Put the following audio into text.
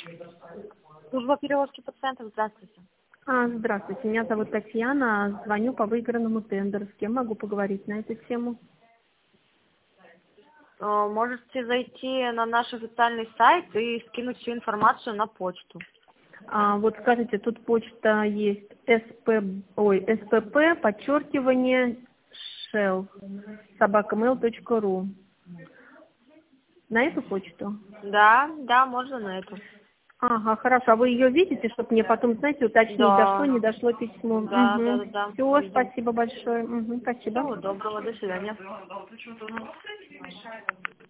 Служба перевозки пациентов, здравствуйте. Здравствуйте, меня зовут Татьяна, звоню по выигранному тендеру. С кем могу поговорить на эту тему? Можете зайти на наш официальный сайт и скинуть всю информацию на почту. Вот скажите, тут почта есть СПП, подчеркивание, shell, @mail.ru. На эту почту? Да, можно на эту. Ага, хорошо. А вы ее видите, чтобы мне потом, знаете, уточнить, дошло, Да, не дошло письмо? да. Все, Видим. спасибо большое. Спасибо. Всего доброго, до свидания.